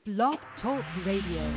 Blog Talk Radio.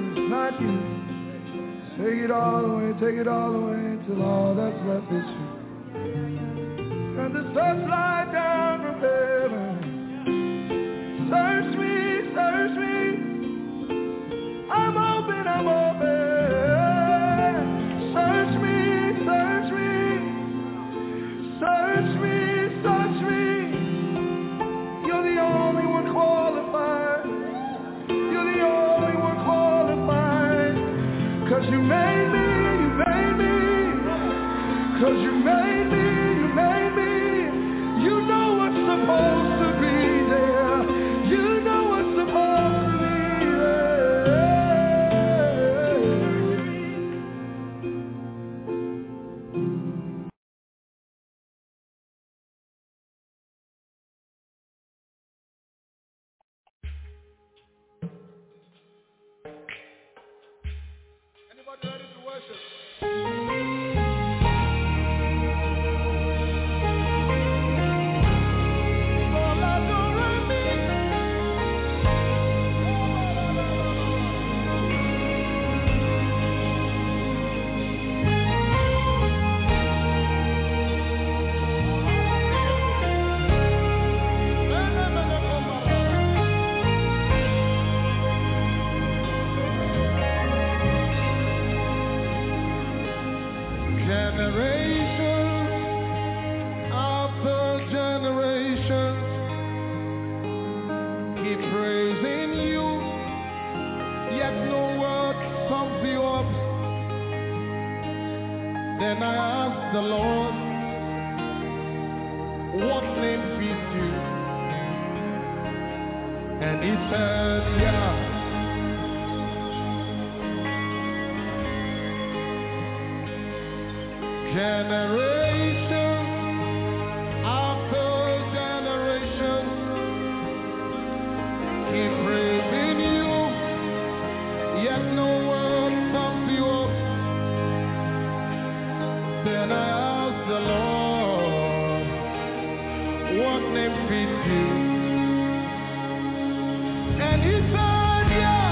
it's not you. Take it all away, till all that's left is you. And the stars fly down from heaven. Search me, I'm open. Search me, you're the only one qualified. You're the only one qualified. 'Cause you made me. 'Cause you made me. You know what's supposed to be there. You know what's supposed to be Anybody ready to worship? Then I asked the Lord, what name fits you? And he said, yeah. Generation after generation keep praising you, yet no word sums you up. Then I asked the Lord, what name fits you? And he said, yeah.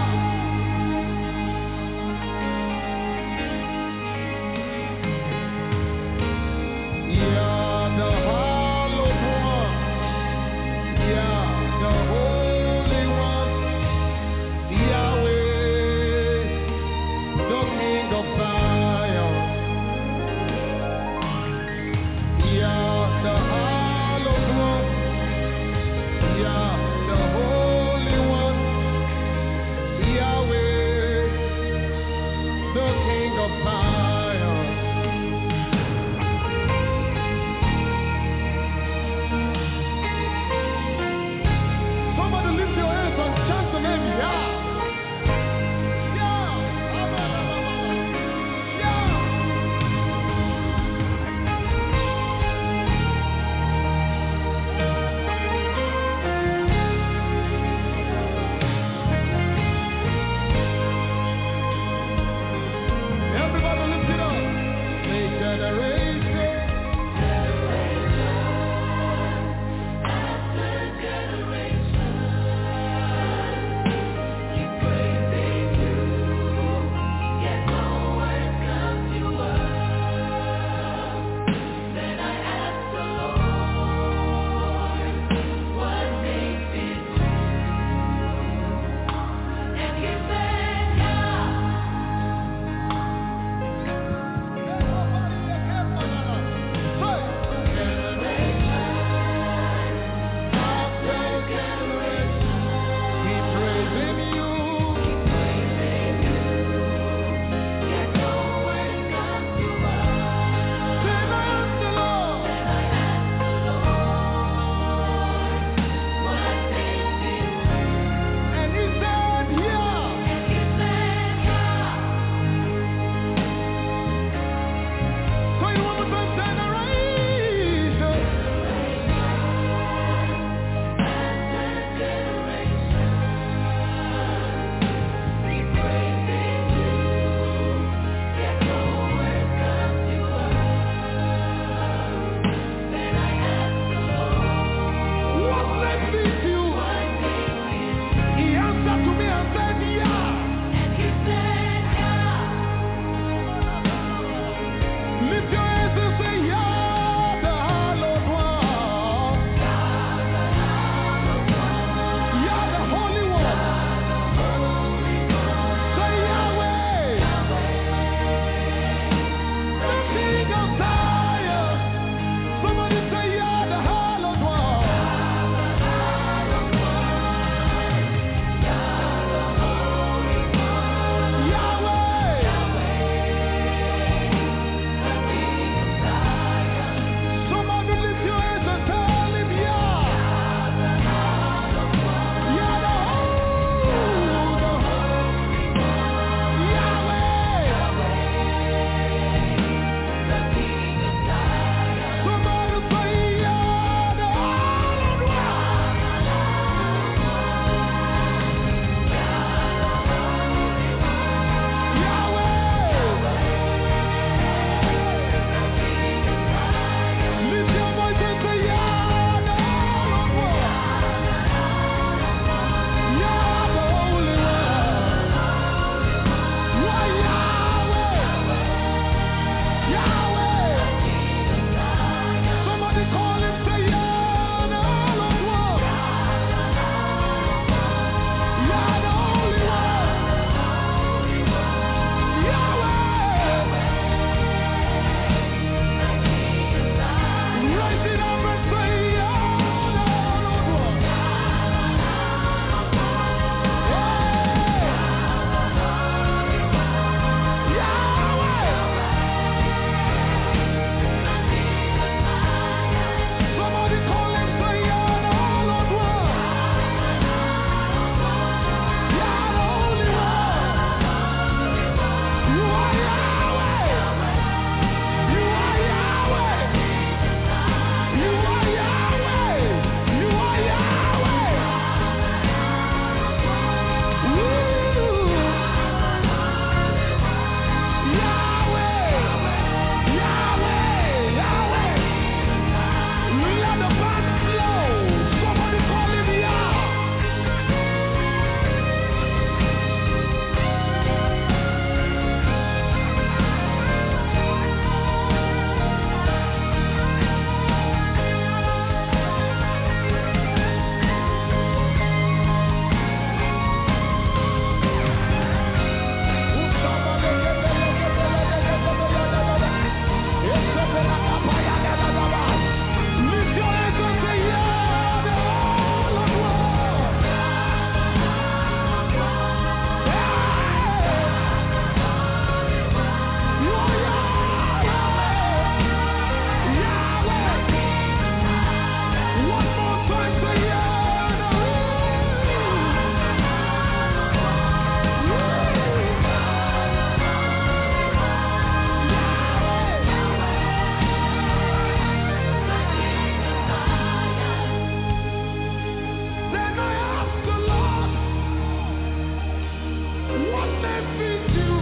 name fits you?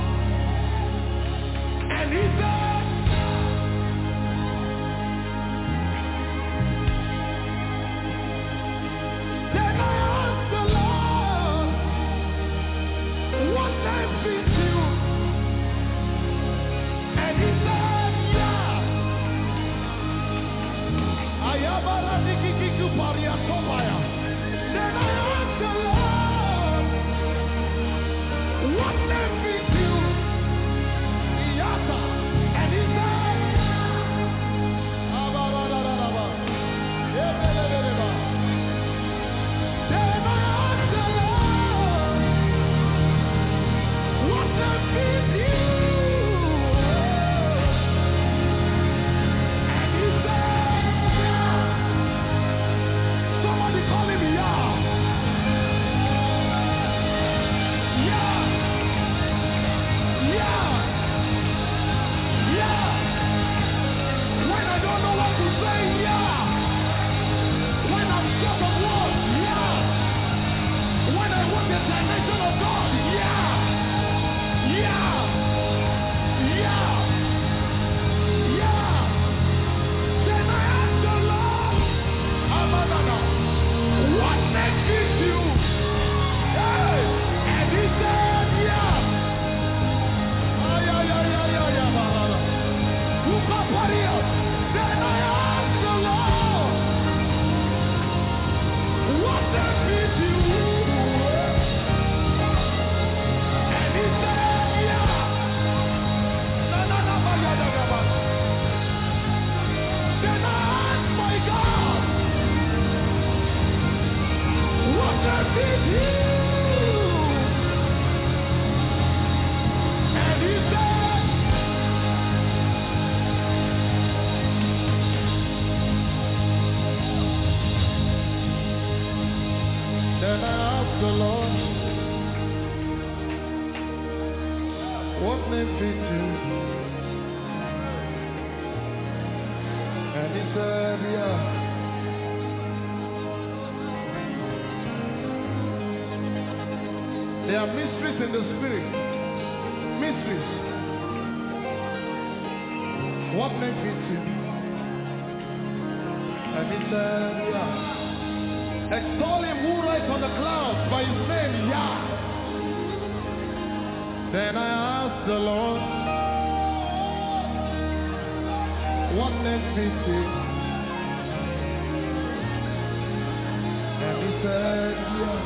And he said, then I asked the Lord, what name fits you? And he said, yeah. Ayabara dikikiku paria kopaya. Then I asked the Lord, what name fits you? Iyata. And he said, Ababadadadaba. Ebelebeleba. Then I asked the Lord, what name fits you? And he said, yeah. Somebody call him Yah. Yeah. Yeah. Yeah. When I don't know what to say, yeah. When I'm short of words, yeah. When I want the dimension of God, yeah. Yeah. Yeah. Yeah. Then I asked the Lord, Amanana, what name fits you? Hey. And he said, yeah. Ay, ay, ay, ay, ay, ay, balala. Upaparia. Then I asked the Lord, what name fits you? And he said, yeah. Na, na, na, ba, ya, da, da, ba. Then I asked my God, what name fits you? And he said, then I asked the Lord, what name fits you? And he said, yeah. There are mysteries in the spirit. Mysteries. What name fits you? And he said, yeah. Extol him who rides on the clouds by his name, Yah. Then I asked the Lord, what name fits you? And he said, yeah.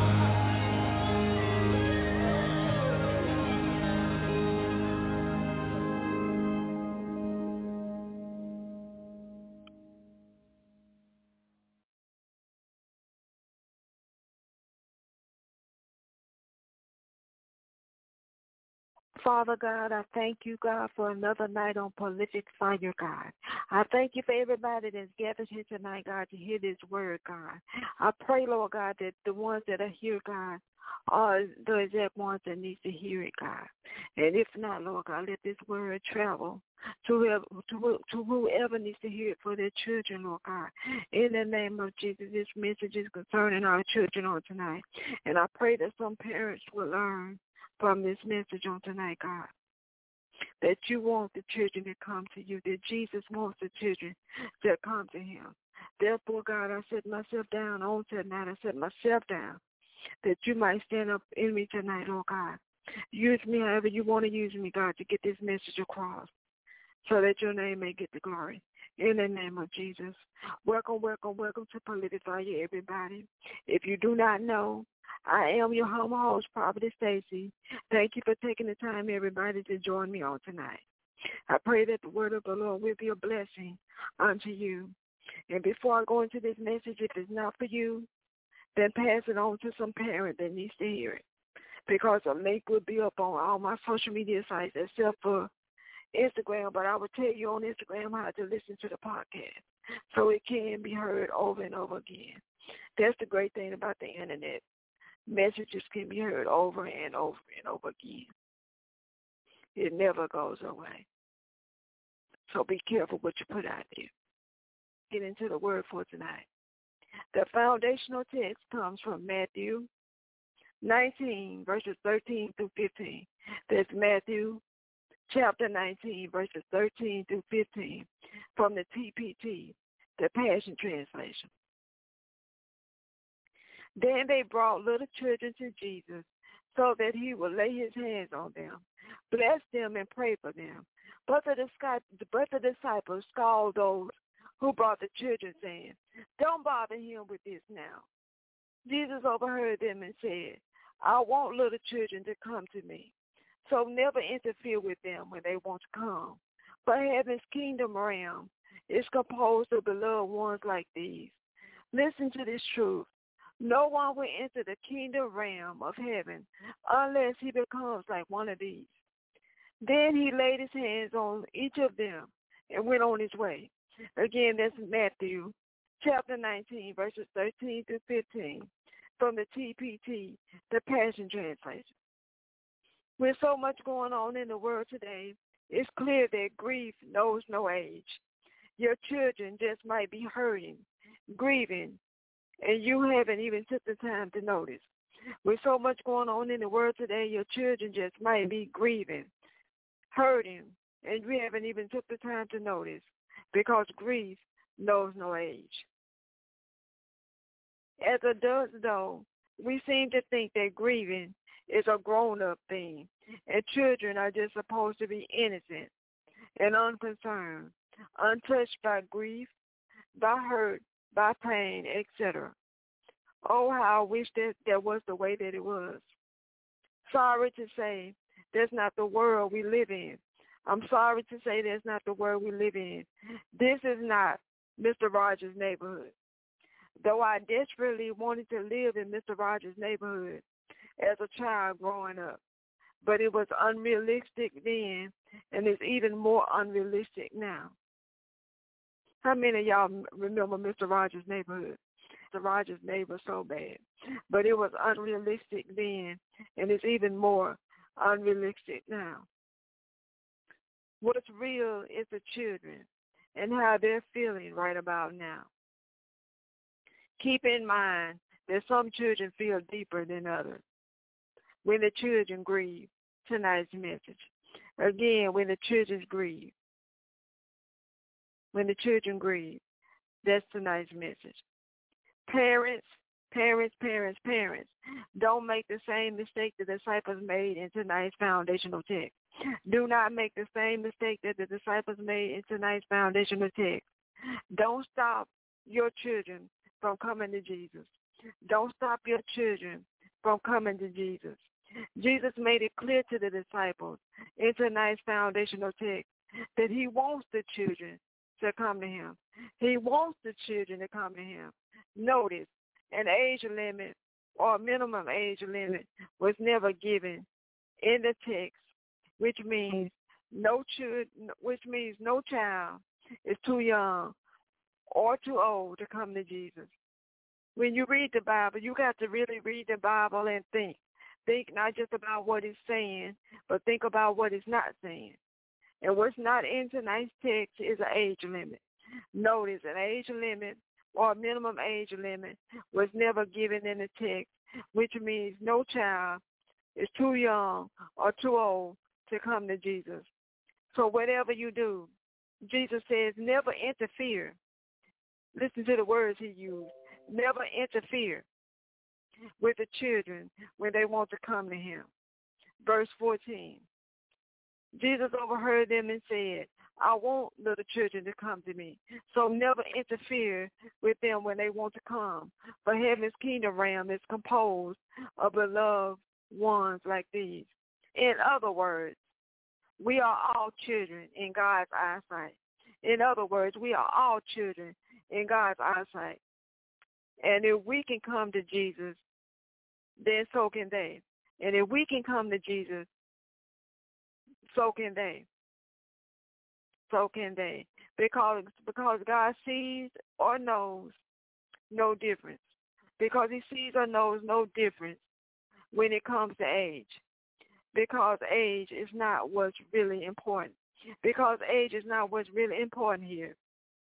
Father God, I thank you, God, for another night on Prolific Fire, God. I thank you for everybody that's gathered here tonight, God, to hear this word, God. I pray, Lord God, that the ones that are here, God, are the exact ones that need to hear it, God. And if not, Lord God, let this word travel to whoever needs to hear it for their children, Lord God. In the name of Jesus, this message is concerning our children on tonight. And I pray that some parents will learn from this message on tonight, God, that you want the children to come to you, that Jesus wants the children to come to him. Therefore, God, I set myself down on tonight. I set myself down that you might stand up in me tonight, oh God. Use me however you want to use me, God, to get this message across so that your name may get the glory. In the name of Jesus. Welcome, welcome, welcome to Prolific Fire, everybody. If you do not know, I am your home host, Prophetess Stacy. Thank you for taking the time, everybody, to join me on tonight. I pray that the word of the Lord will be a blessing unto you. And before I go into this message, if it's not for you, then pass it on to some parent that needs to hear it. Because a link will be up on all my social media sites except for Instagram, but I will tell you on Instagram how to listen to the podcast so it can be heard over and over again. That's the great thing about the internet. Messages can be heard over and over and over again. It never goes away. So be careful what you put out there. Get into the word for tonight. The foundational text comes from Matthew 19, verses 13 through 15. That's Matthew chapter 19, verses 13 through 15 from the TPT, the Passion Translation. Then they brought little children to Jesus so that he would lay his hands on them, bless them, and pray for them. But the disciples scolded those who brought the children, saying, "Don't bother him with this now." Jesus overheard them and said, "I want little children to come to me, so never interfere with them when they want to come. For heaven's kingdom realm is composed of beloved ones like these. Listen to this truth. No one will enter the kingdom realm of heaven unless he becomes like one of these." Then he laid his hands on each of them and went on his way. Again, that's Matthew chapter 19, verses 13 through 15 from the TPT, the Passion Translation. With so much going on in the world today, it's clear that grief knows no age. Your children just might be hurting, grieving, and you haven't even took the time to notice. With so much going on in the world today, your children just might be grieving, hurting, and you haven't even took the time to notice, because grief knows no age. As adults, though, we seem to think that grieving is a grown-up thing, and children are just supposed to be innocent and unconcerned, untouched by grief, by hurt, by pain, etc. Oh, how I wish that was the way that it was. Sorry to say, that's not the world we live in. I'm sorry to say that's not the world we live in. This is not Mr. Rogers' neighborhood. Though I desperately wanted to live in Mr. Rogers' neighborhood as a child growing up, but it was unrealistic then, and it's even more unrealistic now. How many of y'all remember Mr. Rogers' neighborhood? Mr. Rogers' neighbor so bad, but it was unrealistic then, and it's even more unrealistic now. What's real is the children and how they're feeling right about now. Keep in mind that some children feel deeper than others. When the children grieve, tonight's message. Again, when the children grieve. When the children grieve, that's tonight's message. Parents, don't make the same mistake the disciples made in tonight's foundational text. Do not make the same mistake that the disciples made in tonight's foundational text. Don't stop your children from coming to Jesus. Don't stop your children from coming to Jesus. Jesus made it clear to the disciples in tonight's foundational text that he wants the children to come to him. He wants the children to come to him. Notice, an age limit or minimum age limit was never given in the text, which means no child is too young or too old to come to Jesus. When you read the Bible, you got to really read the Bible and think. Think not just about what it's saying, but think about what it's not saying. And what's not in tonight's text is an age limit. Notice, an age limit or a minimum age limit was never given in the text, which means no child is too young or too old to come to Jesus. So whatever you do, Jesus says never interfere. Listen to the words he used. Never interfere with the children when they want to come to him. Verse 14. Jesus overheard them and said, I want little children to come to me, so never interfere with them when they want to come. For heaven's kingdom realm is composed of beloved ones like these. In other words, we are all children in God's eyesight. In other words, we are all children in God's eyesight. And if we can come to Jesus, then so can they. And if we can come to Jesus, so can they. So can they. Because God sees or knows no difference. Because he sees or knows no difference when it comes to age. Because age is not what's really important. Because age is not what's really important here.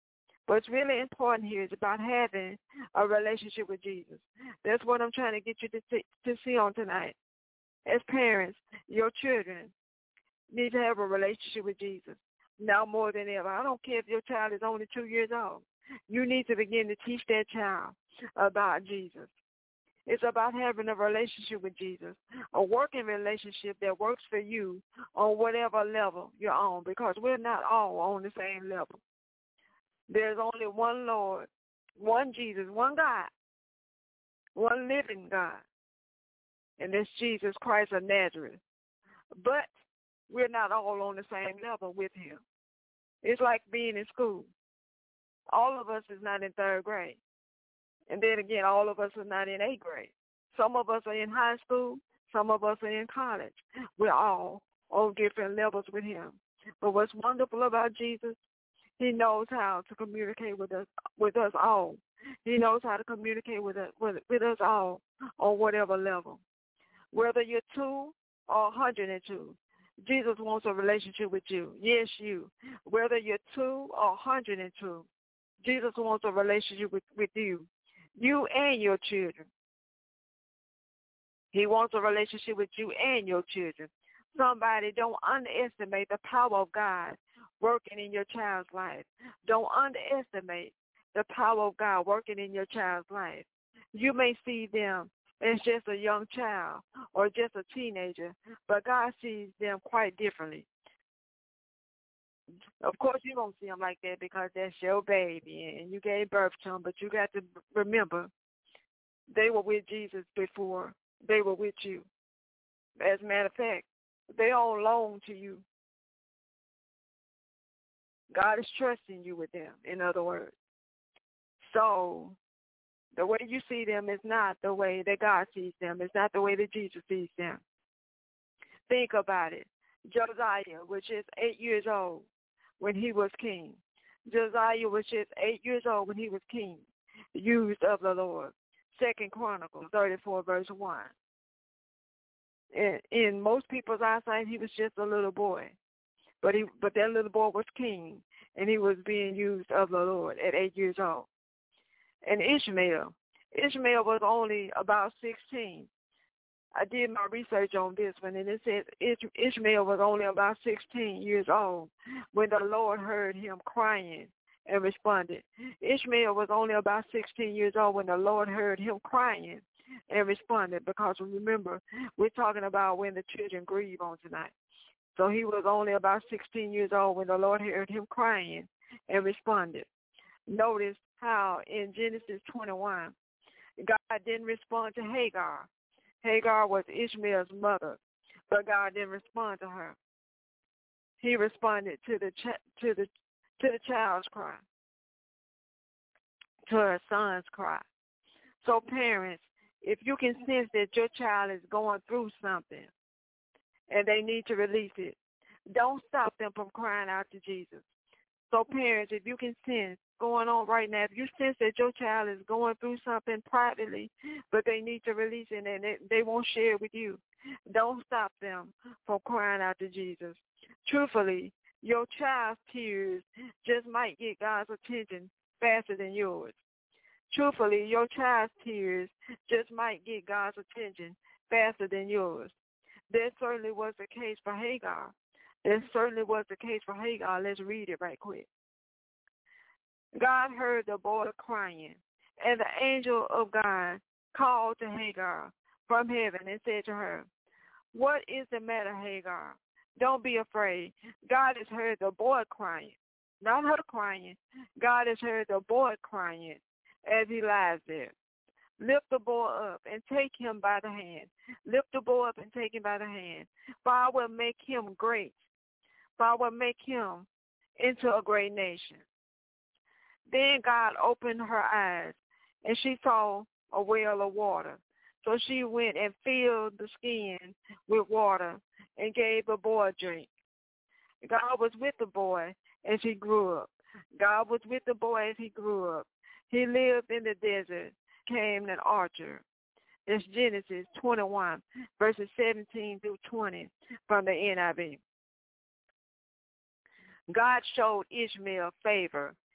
What's really important here is about having a relationship with Jesus. That's what I'm trying to get you to see on tonight. As parents, your children need to have a relationship with Jesus now more than ever. I don't care if your child is only 2 years old. You need to begin to teach that child about Jesus. It's about having a relationship with Jesus, a working relationship that works for you on whatever level you're on, because we're not all on the same level. There's only one Lord, one Jesus, one God, one living God, and that's Jesus Christ of Nazareth. But we're not all on the same level with him. It's like being in school. All of us is not in third grade. And then again, all of us are not in 8th grade. Some of us are in high school. Some of us are in college. We're all on different levels with him. But what's wonderful about Jesus, he knows how to communicate with us all. He knows how to communicate with us all on whatever level. Whether you're 2 or 102, Jesus wants a relationship with you. Yes, you. Whether you're 2 or 102, Jesus wants a relationship with you. You and your children. He wants a relationship with you and your children. Somebody, don't underestimate the power of God working in your child's life. Don't underestimate the power of God working in your child's life. You may see them as just a young child or just a teenager, but God sees them quite differently. Of course, you don't see them like that because that's your baby and you gave birth to them, but you got to remember they were with Jesus before they were with you. As a matter of fact, they all belong to you. God is trusting you with them, in other words. So the way you see them is not the way that God sees them. It's not the way that Jesus sees them. Think about it. Josiah was just 8 years old when he was king. Josiah was just 8 years old when he was king, used of the Lord. 2 Chronicles 34, verse 1. In most people's eyesight, he was just a little boy. But that little boy was king, and he was being used of the Lord at 8 years old. And Ishmael was only about 16. I did my research on this one, and it says Ishmael was only about 16 years old when the Lord heard him crying and responded. Ishmael was only about 16 years old when the Lord heard him crying and responded, because remember, we're talking about when the children grieve on tonight. So he was only about 16 years old when the Lord heard him crying and responded. Notice how in Genesis 21, God didn't respond to Hagar. Hagar was Ishmael's mother, but God didn't respond to her. He responded to the child's cry, to her son's cry. So parents, if you can sense that your child is going through something and they need to release it, don't stop them from crying out to Jesus. So parents, if you can sense going on right now, if you sense that your child is going through something privately, but they need to release it and they won't share it with you, don't stop them from crying out to Jesus. Truthfully, your child's tears just might get God's attention faster than yours. Truthfully, your child's tears just might get God's attention faster than yours. That certainly was the case for Hagar. Let's read it right quick. God heard the boy crying, and the angel of God called to Hagar from heaven and said to her, "What is the matter, Hagar? Don't be afraid. God has heard the boy crying." Not her crying. God has heard the boy crying as he lies there. Lift the boy up and take him by the hand. Lift the boy up and take him by the hand. For I will make him great. For I will make him into a great nation. Then God opened her eyes, and she saw a well of water. So she went and filled the skin with water and gave the boy a drink. God was with the boy as he grew up. God was with the boy as he grew up. He lived in the desert, became an archer. That's Genesis 21, verses 17 through 20 from the NIV. God showed Ishmael favor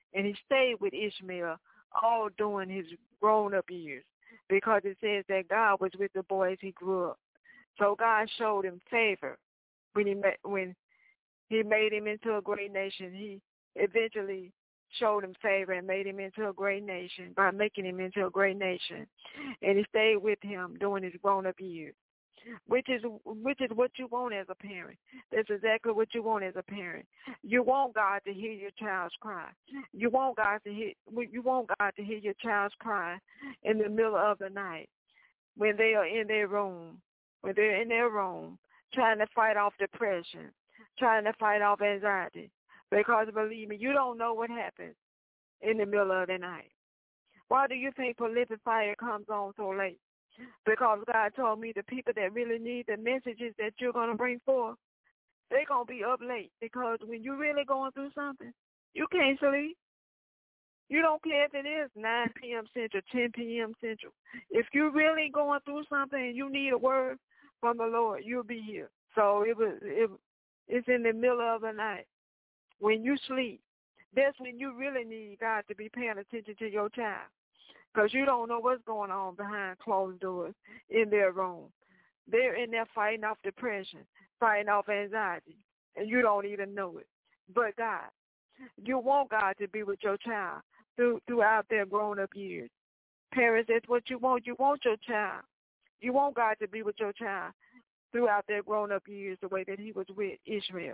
And he stayed with Ishmael all during his grown-up years because it says that God was with the boy as he grew up. So God showed him favor when he made him into a great nation. He eventually showed him favor and made him into a great nation by making him into a great nation. And he stayed with him during his grown-up years, which is what you want as a parent. That's exactly what you want as a parent. You want God to hear your child's cry. You want God to hear your child's cry in the middle of the night when they are in their room, trying to fight off depression, trying to fight off anxiety. Because believe me, you don't know what happens in the middle of the night. Why do you think prolific fire comes on so late? Because God told me the people that really need the messages that you're going to bring forth, they're going to be up late. Because when you're really going through something, you can't sleep. You don't care if it is 9 p.m. Central, 10 p.m. Central. If you're really going through something and you need a word from the Lord, you'll be here. So it's in the middle of the night. When you sleep, that's when you really need God to be paying attention to your child. Because you don't know what's going on behind closed doors in their room. They're in there fighting off depression, fighting off anxiety, and you don't even know it. But God, you want God to be with your child throughout their grown-up years. Parents, that's what you want. You want your child. You want God to be with your child throughout their grown-up years the way that he was with Ishmael.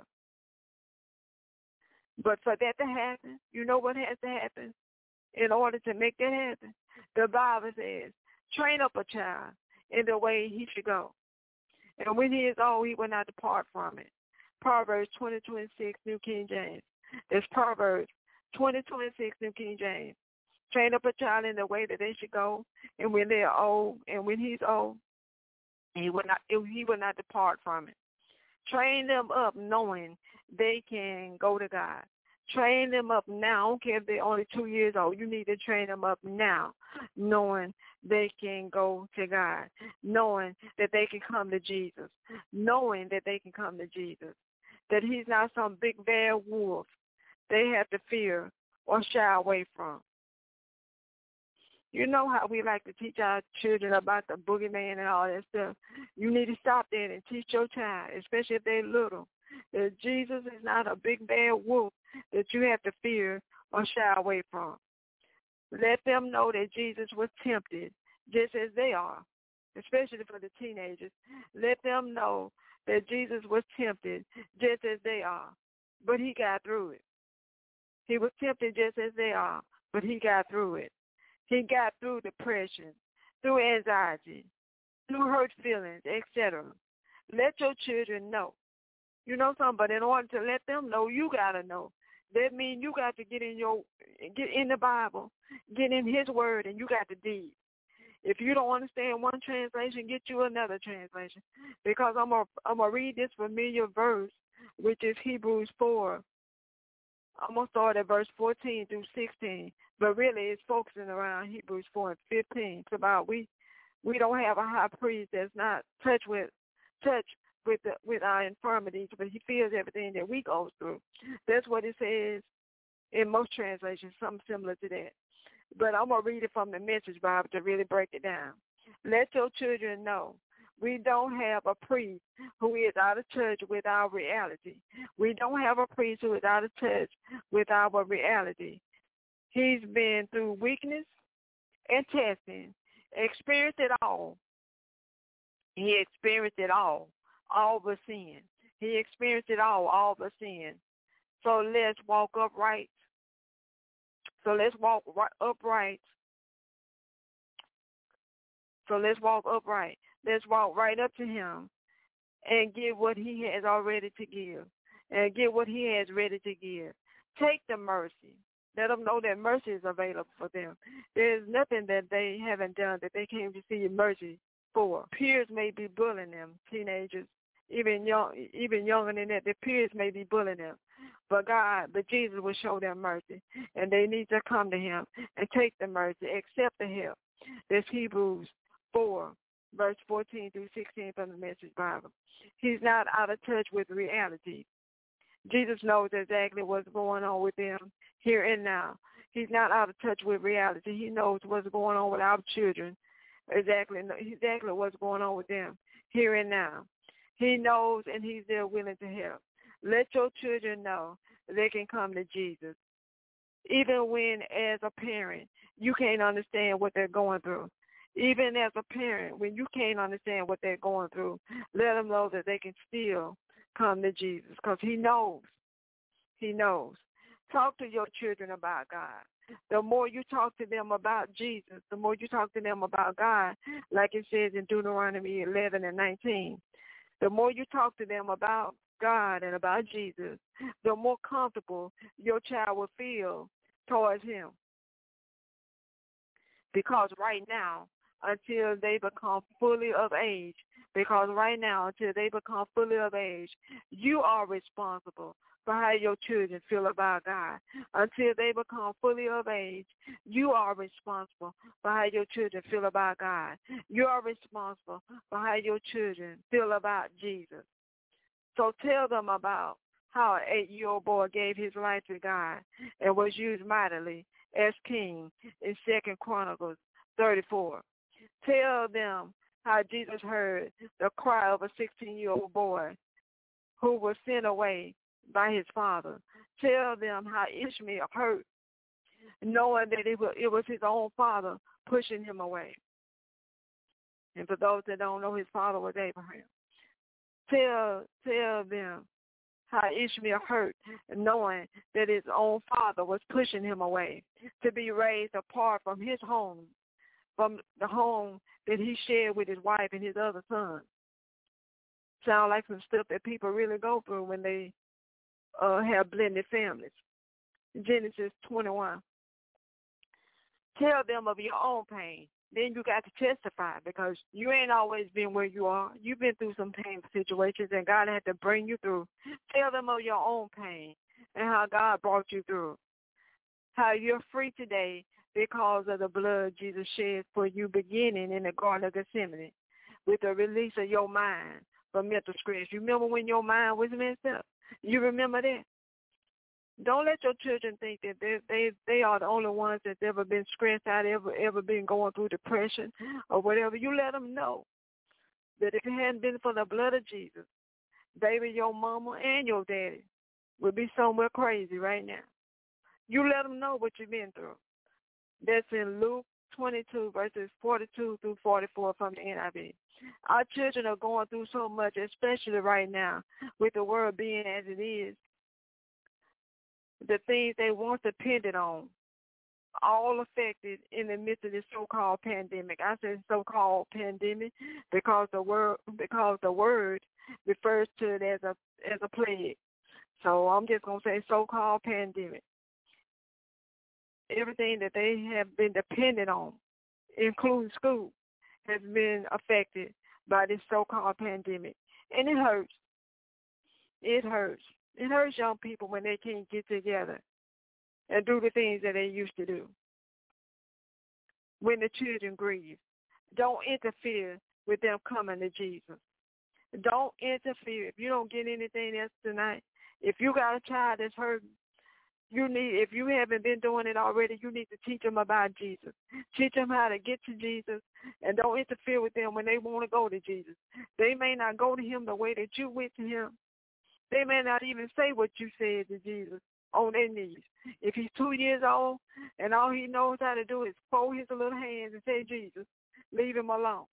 But for that to happen, you know what has to happen? In order to make that happen, the Bible says, train up a child in the way he should go. And when he is old, he will not depart from it. Proverbs 20:26, New King James. There's Proverbs 20:26, New King James. Train up a child in the way that they should go, and when they are old, and when he's old, he will not depart from it. Train them up knowing they can go to God. Train them up now. I don't care if they're only 2 years old. You need to train them up now, knowing they can go to God, knowing that they can come to Jesus, that he's not some big bad wolf they have to fear or shy away from. You know how we like to teach our children about the boogeyman and all that stuff. You need to stop that and teach your child, especially if they're little, that Jesus is not a big bad wolf that you have to fear or shy away from. Let them know that Jesus was tempted just as they are, especially for the teenagers. Let them know that Jesus was tempted just as they are, but he got through it. He was tempted just as they are, but he got through it. He got through depression, through anxiety, through hurt feelings, etc. Let your children know. You know something, but in order to let them know, you got to know. That means you got to get in the Bible, get in his word, and you got to dig. If you don't understand one translation, get you another translation. Because I'm gonna read this familiar verse, which is Hebrews 4. I'm going to start at verse 14 through 16, but really it's focusing around Hebrews 4 and 15. It's about we don't have a high priest that's not touched with our infirmities, but he feels everything that we go through. That's what it says in most translations, something similar to that. But I'm going to read it from the Message Bible to really break it down. Let your children know. We don't have a priest who is out of touch with our reality. We don't have a priest who is out of touch with our reality. He's been through weakness and testing, experienced it all. He experienced it all but sin. He experienced it all but sin. So let's walk upright. Let's walk right up to him and give what he has already to give. And get what he has ready to give. Take the mercy. Let them know that mercy is available for them. There is nothing that they haven't done that they can't receive mercy for. Peers may be bullying them, teenagers, even younger than that. Their peers may be bullying them. But Jesus will show them mercy. And they need to come to him and take the mercy, accept the help. That's Hebrews 4. Verse 14 through 16 from the Message Bible. He's not out of touch with reality. Jesus knows exactly what's going on with them here and now. He's not out of touch with reality. He knows what's going on with our children, exactly what's going on with them here and now. He knows, and he's there willing to help. Let your children know they can come to Jesus. Even when, as a parent, you can't understand what they're going through. Even as a parent, when you can't understand what they're going through, let them know that they can still come to Jesus because he knows. He knows. Talk to your children about God. The more you talk to them about Jesus, the more you talk to them about God, like it says in Deuteronomy 11 and 19, the more you talk to them about God and about Jesus, the more comfortable your child will feel towards him. Because right now, until they become fully of age, you are responsible for how your children feel about God. Until they become fully of age, you are responsible for how your children feel about God. You are responsible for how your children feel about Jesus. So tell them about how an 8-year-old boy gave his life to God and was used mightily as king in 2 Chronicles 34. Tell them how Jesus heard the cry of a 16-year-old boy who was sent away by his father. Tell them how Ishmael hurt, knowing that it was his own father pushing him away. And for those that don't know, his father was Abraham. Tell them how Ishmael hurt, knowing that his own father was pushing him away to be raised apart from his home, from the home that he shared with his wife and his other son. Sound like some stuff that people really go through when they have blended families. Genesis 21. Tell them of your own pain. Then you got to testify because you ain't always been where you are. You've been through some painful situations and God had to bring you through. Tell them of your own pain and how God brought you through. How you're free today because of the blood Jesus shed for you beginning in the Garden of Gethsemane with the release of your mind from mental stress. You remember when your mind was messed up? You remember that? Don't let your children think that they are the only ones that's ever been stressed out, ever been going through depression or whatever. You let them know that if it hadn't been for the blood of Jesus, baby, your mama and your daddy would be somewhere crazy right now. You let them know what you've been through. That's in Luke 22, verses 42 through 44 from the NIV. Our children are going through so much, especially right now, with the world being as it is. The things they once depended on, all affected in the midst of this so-called pandemic. I said so-called pandemic because the word refers to it as a plague. So I'm just gonna say so-called pandemic. Everything that they have been dependent on, including school, has been affected by this so-called pandemic, and it hurts. It hurts. It hurts young people when they can't get together and do the things that they used to do. When the children grieve, don't interfere with them coming to Jesus. Don't interfere. If you don't get anything else tonight, if you got a child that's hurting, if you haven't been doing it already, you need to teach them about Jesus. Teach them how to get to Jesus, and don't interfere with them when they want to go to Jesus. They may not go to him the way that you went to him. They may not even say what you said to Jesus on their knees. If he's 2 years old and all he knows how to do is fold his little hands and say, Jesus, leave him alone.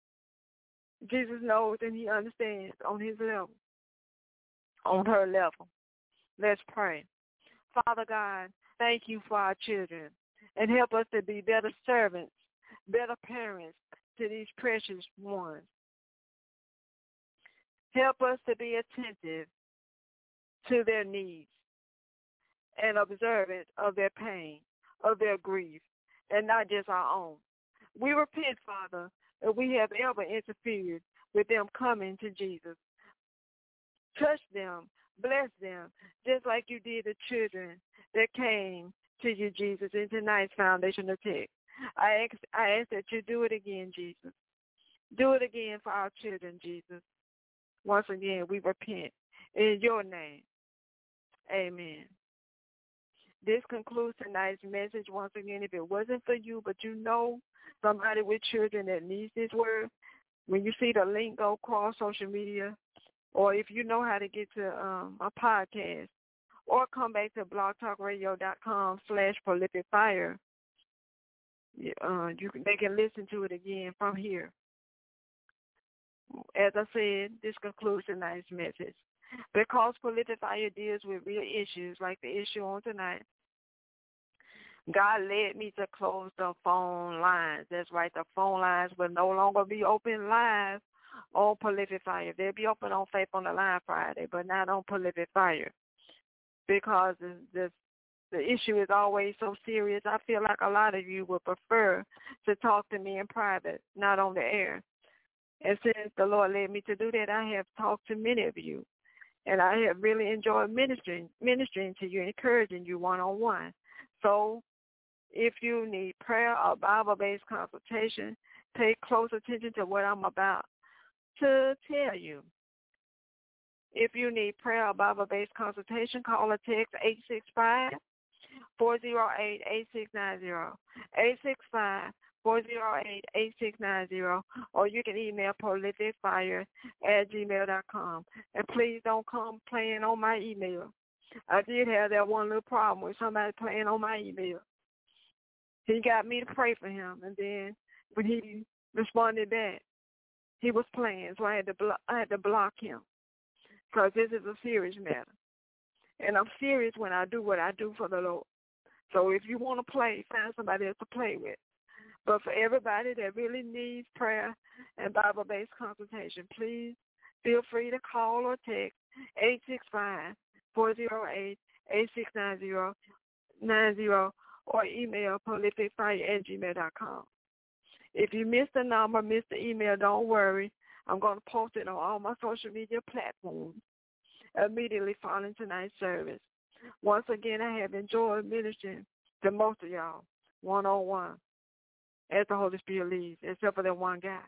Jesus knows and he understands on his level, on her level. Let's pray. Father God, thank you for our children and help us to be better servants, better parents to these precious ones. Help us to be attentive to their needs and observant of their pain, of their grief, and not just our own. We repent, Father, if we have ever interfered with them coming to Jesus. Touch them, bless them, just like you did the children that came to you, Jesus, in tonight's foundational text. I ask that you do it again, Jesus. Do it again for our children, Jesus. Once again, we repent in your name. Amen. This concludes tonight's message. Once again, if it wasn't for you, but you know somebody with children that needs this word, when you see the link, go across social media, or if you know how to get to a podcast, or come back to blogtalkradio.com/prolificfire. They can listen to it again from here. As I said, this concludes tonight's message. Because Prolific Fire deals with real issues like the issue on tonight, God led me to close the phone lines. That's right, the phone lines will no longer be open live on Prolific Fire. They'll be open on Faith on the Line Friday, but not on Prolific Fire, because the issue is always so serious. I feel like a lot of you would prefer to talk to me in private, not on the air. And since the Lord led me to do that, I have talked to many of you, and I have really enjoyed ministering to you, encouraging you one-on-one. So if you need prayer or Bible-based consultation, pay close attention to what I'm about to tell you. If you need prayer or Bible-based consultation, call or text 865-408-8690, 865-408-8690, or you can email prolificfire@gmail.com. And please don't come playing on my email. I did have that one little problem with somebody playing on my email. He got me to pray for him, and then when he responded back, he was playing, so I had to block him, because this is a serious matter. And I'm serious when I do what I do for the Lord. So if you want to play, find somebody else to play with. But for everybody that really needs prayer and Bible-based consultation, please feel free to call or text 865-408-8690, or email prolificfire@gmail.com. If you missed the number, missed the email, don't worry. I'm going to post it on all my social media platforms immediately following tonight's service. Once again, I have enjoyed ministering to most of y'all one-on-one as the Holy Spirit leads, except for that one guy.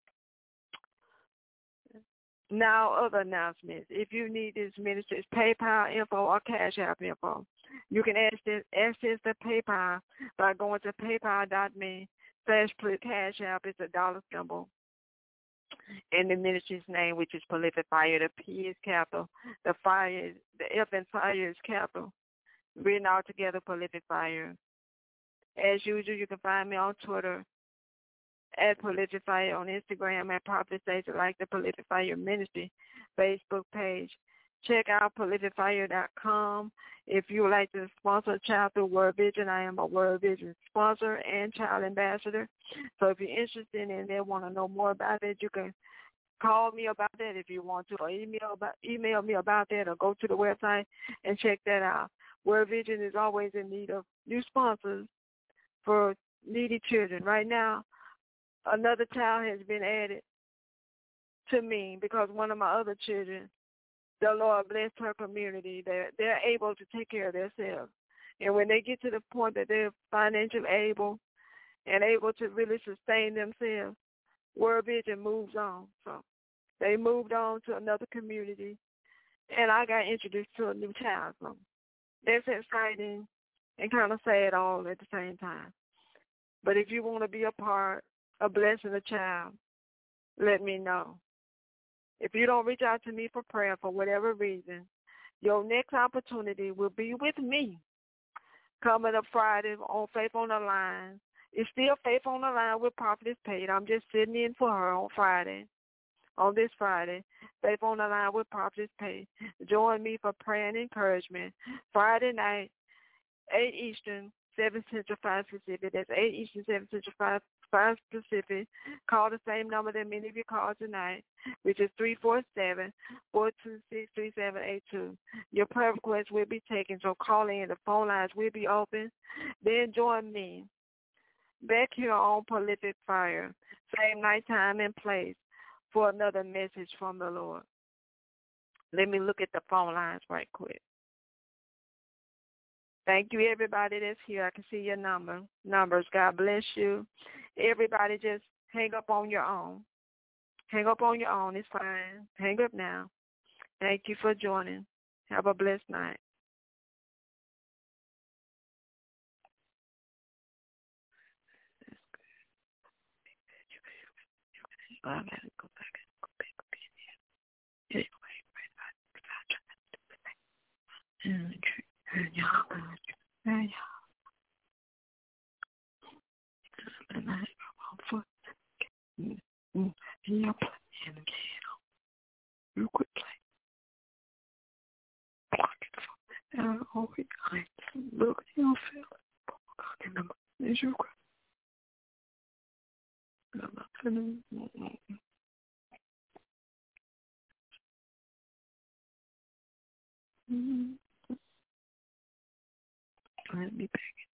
Now, other announcements. If you need this ministry's PayPal info or Cash App info, you can access the PayPal by going to paypal.me/Cash App. It's a dollar symbol in the ministry's name, which is Prolific Fire. The P is capital. The F in fire is capital. Written all together, Prolific Fire. As usual, you can find me on Twitter at Prolific Fire, on Instagram at Prophet Stacy, like the Prolific Fire Ministry Facebook page. Check out prolificfire.com. If you would like to sponsor a child through World Vision, I am a World Vision sponsor and child ambassador. So if you're interested in it, want to know more about it, you can call me about that if you want to, or email me about that, or go to the website and check that out. World Vision is always in need of new sponsors for needy children. Right now, another child has been added to me because one of my other children, the Lord blessed her community. They're able to take care of themselves. And when they get to the point that they're financially able and able to really sustain themselves, World Vision moves on. So they moved on to another community, and I got introduced to a new child. So that's exciting and kind of sad all at the same time. But if you want to be a part of blessing a child, let me know. If you don't reach out to me for prayer for whatever reason, your next opportunity will be with me coming up Friday on Faith on the Line. It's still Faith on the Line with Prophetess Pate. I'm just sitting in for her on this Friday, Faith on the Line with Prophetess Pate. Join me for prayer and encouragement. Friday night, 8 Eastern, 7 Central, 5 Pacific. That's 8 Eastern, 7 Central, 5 Pacific. Call the same number that many of you called tonight, which is 347-426-3782. Your prayer requests will be taken, so call in. The phone lines will be open. Then join me back here on Prolific Fire, same night, time, and place, for another message from the Lord. Let me look at the phone lines right quick. Thank you, everybody that's here. I can see your numbers. God bless you. Everybody, just hang up on your own. Hang up on your own. It's fine. Hang up now. Thank you for joining. Have a blessed night. I gotta go back up in here. Anyway, and y'all, and I have my foot. And y'all playing the piano. Real quick play. Block it for me. And I always like, look, you don't feel it. In the is you cry. I'm not finna. Let me back.